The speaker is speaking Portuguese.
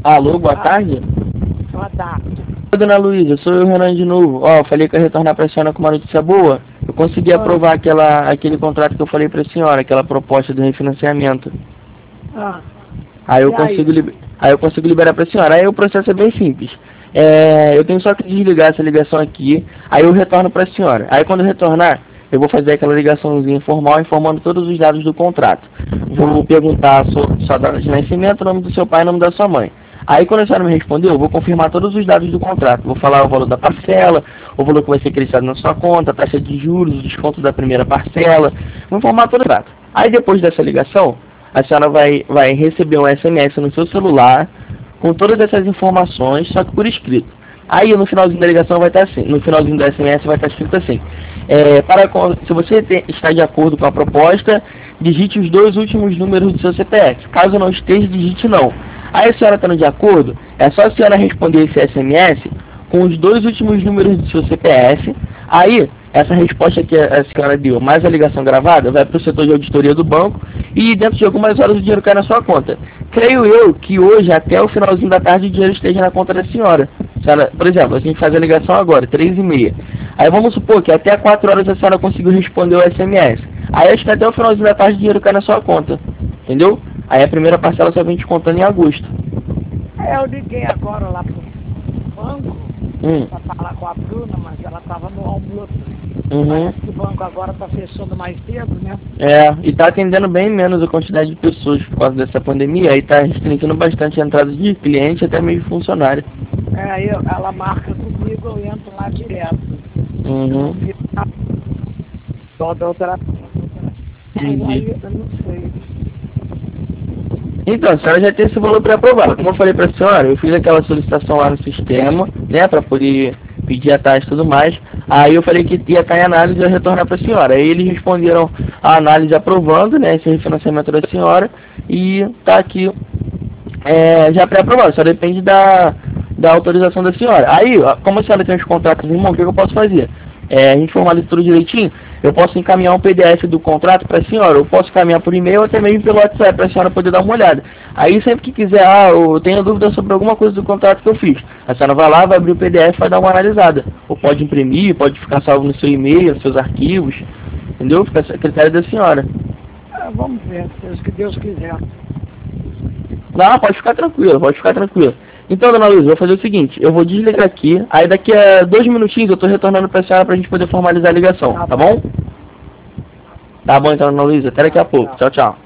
Alô, boa tarde? Boa tarde. Oi, dona Luísa, sou eu, Renan, de novo. Ó, falei que ia retornar para a senhora com uma notícia boa. Eu consegui aprovar aquele contrato que eu falei para a senhora, aquela proposta de refinanciamento. Ah, Aí eu e aí? consigo liberar para a senhora. Aí o processo é bem simples. Eu tenho só que desligar essa ligação aqui, aí eu retorno para a senhora. Aí quando eu retornar, eu vou fazer aquela ligaçãozinha informal, informando todos os dados do contrato. Vou perguntar a sua data de nascimento, o nome do seu pai e o nome da sua mãe. Aí quando a senhora me respondeu, eu vou confirmar todos os dados do contrato. Vou falar o valor da parcela, o valor que vai ser creditado na sua conta, a taxa de juros, o desconto da primeira parcela. Vou informar todo o contrato. Aí depois dessa ligação, a senhora vai receber um SMS no seu celular com todas essas informações, só que por escrito. Aí no finalzinho da ligação vai estar assim, no finalzinho do SMS vai estar escrito assim: se você está de acordo com a proposta, digite os 2 últimos números do seu CPF. Caso não esteja, digite não. Aí a senhora estando de acordo, é só a senhora responder esse SMS com os 2 últimos números do seu CPF. Aí, essa resposta que a senhora deu, mais a ligação gravada, vai para o setor de auditoria do banco e dentro de algumas horas o dinheiro cai na sua conta. Creio eu que hoje, até o finalzinho da tarde, o dinheiro esteja na conta da senhora. Por exemplo, a gente faz a ligação agora, 3h30. Aí vamos supor que até 4 horas a senhora conseguiu responder o SMS. Aí acho que até o finalzinho da tarde o dinheiro cai na sua conta. Entendeu? Aí a primeira parcela só vem descontando em agosto. Eu liguei agora lá pro banco para falar com a Bruna, mas ela estava no almoço. Parece que o banco agora está fechando mais cedo, né? E está atendendo bem menos a quantidade de pessoas por causa dessa pandemia. Aí está restringindo bastante a entrada de cliente até mesmo funcionário. Ela marca comigo, eu entro lá direto. Só da outra. Aí eu não sei. Então, a senhora já tem esse valor pré-aprovado. Como eu falei para a senhora, eu fiz aquela solicitação lá no sistema, né, para poder pedir a taxa e tudo mais. Aí eu falei que ia estar em análise e ia retornar para a senhora. Aí eles responderam a análise aprovando, né, esse refinanciamento da senhora e está aqui já pré-aprovado. Só depende da autorização da senhora. Aí, como a senhora tem os contratos em mão, o que eu posso fazer? A gente formaliza tudo direitinho, eu posso encaminhar um PDF do contrato para a senhora, eu posso encaminhar por e-mail ou até mesmo pelo WhatsApp para a senhora poder dar uma olhada. Aí sempre que quiser, eu tenho dúvida sobre alguma coisa do contrato que eu fiz, a senhora vai lá, vai abrir o PDF e vai dar uma analisada. Ou pode imprimir, pode ficar salvo no seu e-mail, nos seus arquivos, entendeu? Fica a critério da senhora. Vamos ver, se Deus quiser. Não, pode ficar tranquilo, pode ficar tranquilo. Então, dona Luísa, vou fazer o seguinte, eu vou desligar aqui, aí daqui a 2 minutinhos eu tô retornando pra senhora pra gente poder formalizar a ligação, tá bom? Tá bom então, dona Luísa, até daqui a pouco. Tchau, tchau.